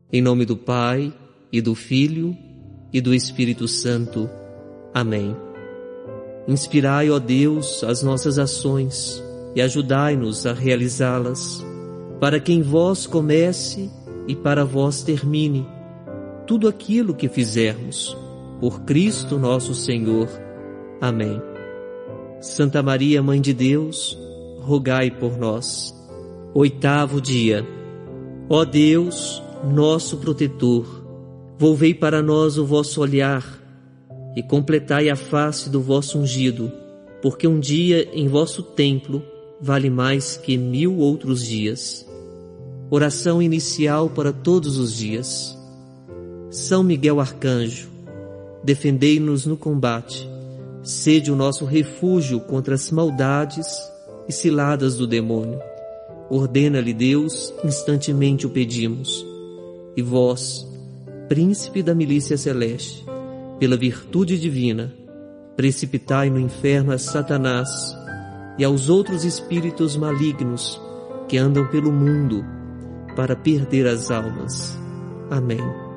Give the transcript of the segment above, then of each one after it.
Em nome do Pai, e do Filho, e do Espírito Santo. Amém. Inspirai, ó Deus, as nossas ações e ajudai-nos a realizá-las, para que em vós comece e para vós termine tudo aquilo que fizermos. Por Cristo nosso Senhor. Amém. Santa Maria, Mãe de Deus, rogai por nós. 8º dia. Ó Deus, nosso protetor, volvei para nós o vosso olhar e completai a face do vosso ungido, porque um dia em vosso templo vale mais que 1000 outros dias. Oração inicial para todos os dias. São Miguel Arcanjo, defendei-nos no combate, sede o nosso refúgio contra as maldades e ciladas do demônio. Ordena-lhe Deus, instantemente o pedimos. E vós, príncipe da milícia celeste, pela virtude divina, precipitai no inferno a Satanás e aos outros espíritos malignos que andam pelo mundo para perder as almas. Amém.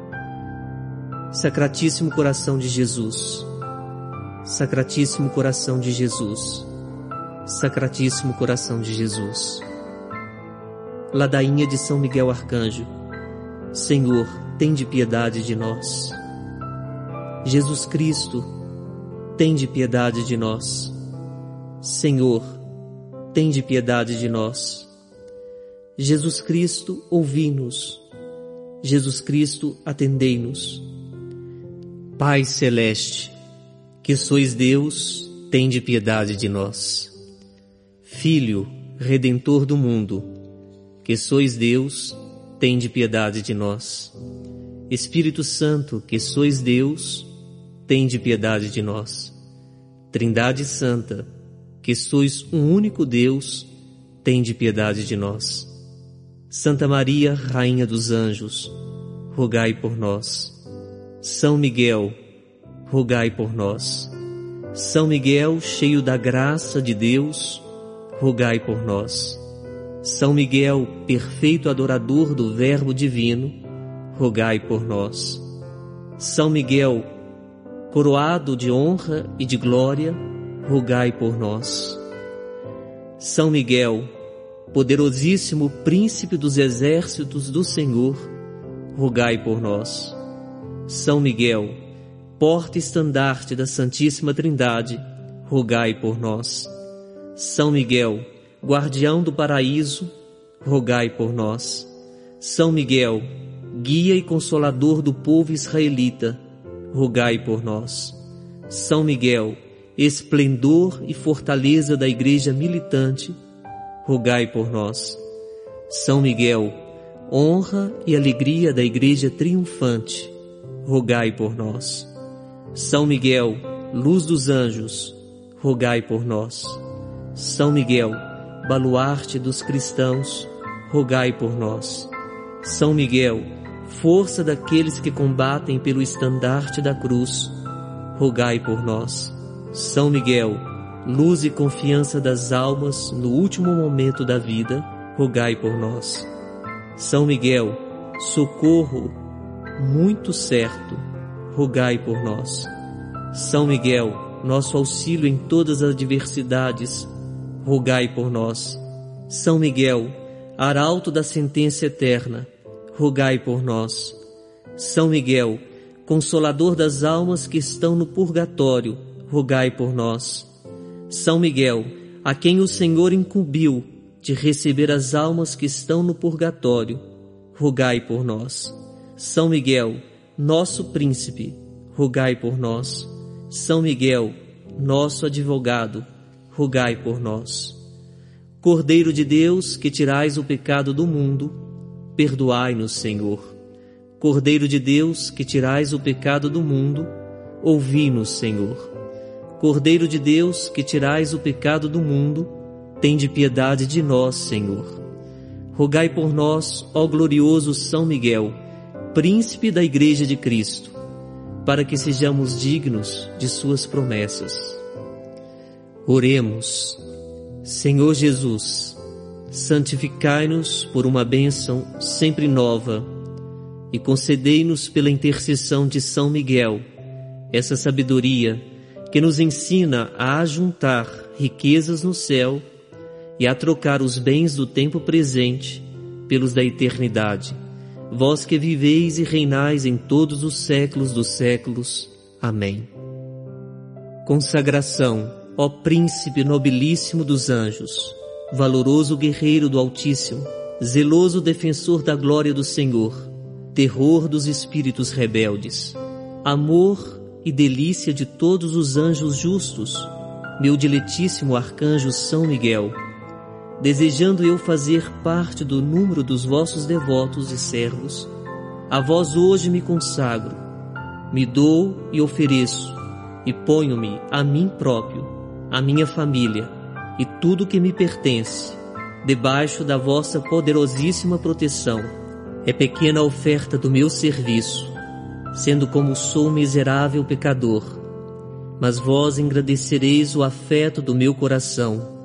Sacratíssimo coração de Jesus, Sacratíssimo coração de Jesus, Sacratíssimo coração de Jesus. Ladainha de São Miguel Arcanjo. Senhor, tende piedade de nós. Jesus Cristo, tende piedade de nós. Senhor, tende piedade de nós. Jesus Cristo, ouvi-nos. Jesus Cristo, atendei-nos. Pai Celeste, que sois Deus, tende piedade de nós. Filho, Redentor do mundo, que sois Deus, tende piedade de nós. Espírito Santo, que sois Deus, tende piedade de nós. Trindade Santa, que sois um único Deus, tende piedade de nós. Santa Maria, Rainha dos Anjos, rogai por nós. São Miguel, rogai por nós. São Miguel, cheio da graça de Deus, rogai por nós. São Miguel, perfeito adorador do Verbo divino, rogai por nós. São Miguel, coroado de honra e de glória, rogai por nós. São Miguel, poderosíssimo príncipe dos exércitos do Senhor, rogai por nós. São Miguel, porta-estandarte da Santíssima Trindade, rogai por nós. São Miguel, guardião do paraíso, rogai por nós. São Miguel, guia e consolador do povo israelita, rogai por nós. São Miguel, esplendor e fortaleza da igreja militante, rogai por nós. São Miguel, honra e alegria da igreja triunfante, rogai por nós. São Miguel, luz dos anjos, rogai por nós. São Miguel, baluarte dos cristãos, rogai por nós. São Miguel, força daqueles que combatem pelo estandarte da cruz, rogai por nós. São Miguel, luz e confiança das almas no último momento da vida, rogai por nós. São Miguel, socorro muito certo, rogai por nós. São Miguel, nosso auxílio em todas as adversidades, rogai por nós. São Miguel, arauto da sentença eterna, rogai por nós. São Miguel, consolador das almas que estão no purgatório, rogai por nós. São Miguel, a quem o Senhor incumbiu de receber as almas que estão no purgatório, rogai por nós. São Miguel, nosso príncipe, rogai por nós. São Miguel, nosso advogado, rogai por nós. Cordeiro de Deus, que tirais o pecado do mundo, perdoai-nos, Senhor. Cordeiro de Deus, que tirais o pecado do mundo, ouvi-nos, Senhor. Cordeiro de Deus, que tirais o pecado do mundo, tende piedade de nós, Senhor. Rogai por nós, ó glorioso São Miguel, príncipe da Igreja de Cristo, para que sejamos dignos de suas promessas. Oremos. Senhor Jesus, santificai-nos por uma bênção sempre nova e concedei-nos pela intercessão de São Miguel essa sabedoria que nos ensina a ajuntar riquezas no céu e a trocar os bens do tempo presente pelos da eternidade. Vós que viveis e reinais em todos os séculos dos séculos. Amém. Consagração, ó Príncipe nobilíssimo dos anjos, valoroso guerreiro do Altíssimo, zeloso defensor da glória do Senhor, terror dos espíritos rebeldes, amor e delícia de todos os anjos justos, meu diletíssimo arcanjo São Miguel, desejando eu fazer parte do número dos vossos devotos e servos, a vós hoje me consagro, me dou e ofereço, e ponho-me a mim próprio, a minha família e tudo que me pertence, debaixo da vossa poderosíssima proteção. É pequena a oferta do meu serviço, sendo como sou miserável pecador, mas vós engrandecereis o afeto do meu coração.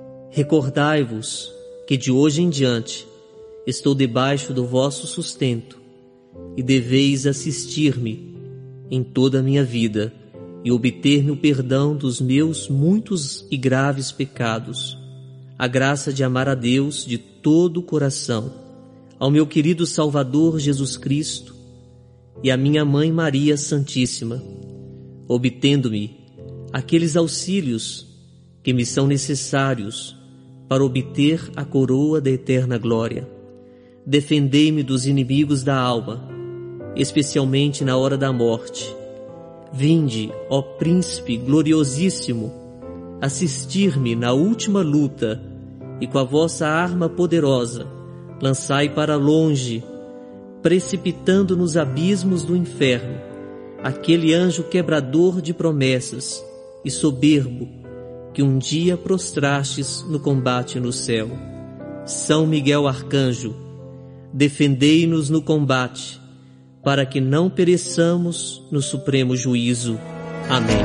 Recordai-vos que de hoje em diante estou debaixo do vosso sustento e deveis assistir-me em toda a minha vida e obter-me o perdão dos meus muitos e graves pecados, a graça de amar a Deus de todo o coração, ao meu querido Salvador Jesus Cristo e à minha Mãe Maria Santíssima, obtendo-me aqueles auxílios que me são necessários para obter a coroa da eterna glória. Defendei-me dos inimigos da alma, especialmente na hora da morte. Vinde, ó Príncipe gloriosíssimo, assistir-me na última luta, e com a vossa arma poderosa lançai para longe, precipitando nos abismos do inferno, aquele anjo quebrador de promessas e soberbo que um dia prostrastes no combate no céu. São Miguel Arcanjo, defendei-nos no combate, para que não pereçamos no supremo juízo. Amém.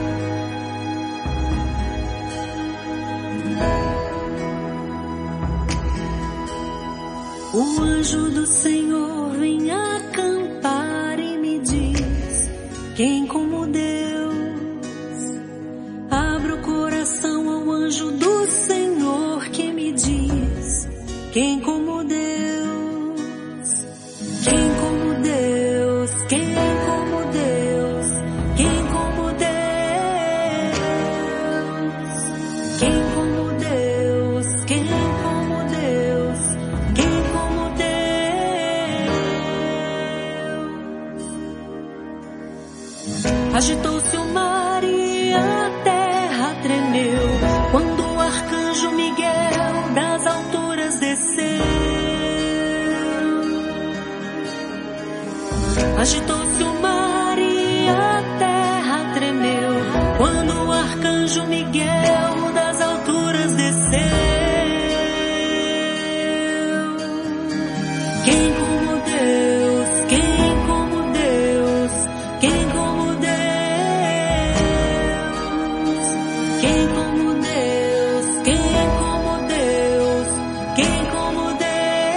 O anjo do Senhor vem acampar e me diz: quem como Deus? Abra o coração ao anjo do Senhor que me diz: quem como Deus? Quem como Deus? Quem como Deus? Quem como Deus? Quem como Deus? Quem como Deus? Quem como Deus? Agitou-se o mar e a terra tremeu quando o arcanjo Miguel das alturas desceu. Agitou-se o mar e a terra tremeu quando o arcanjo Miguel das alturas desceu. Quem como Deus? Quem como Deus? Quem como Deus? Quem como Deus? Quem como Deus? Quem como Deus?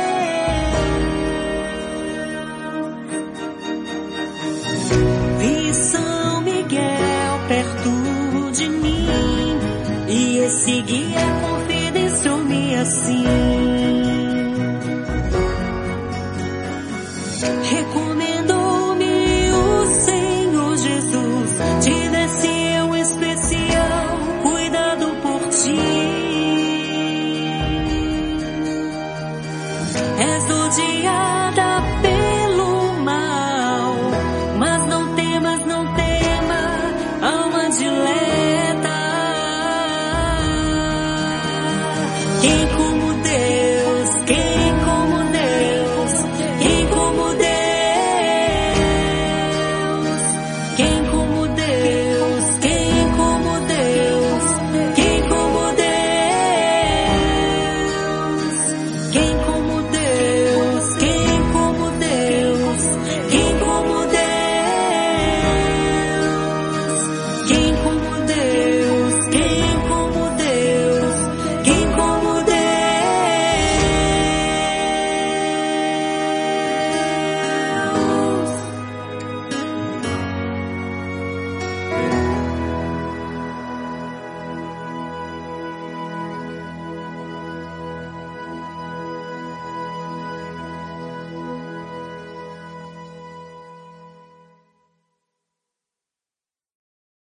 Vi São Miguel perto de mim, e esse guia confidenciou-me assim: recomendou-me o Senhor Jesus, te desse eu especial cuidado por ti. És do dia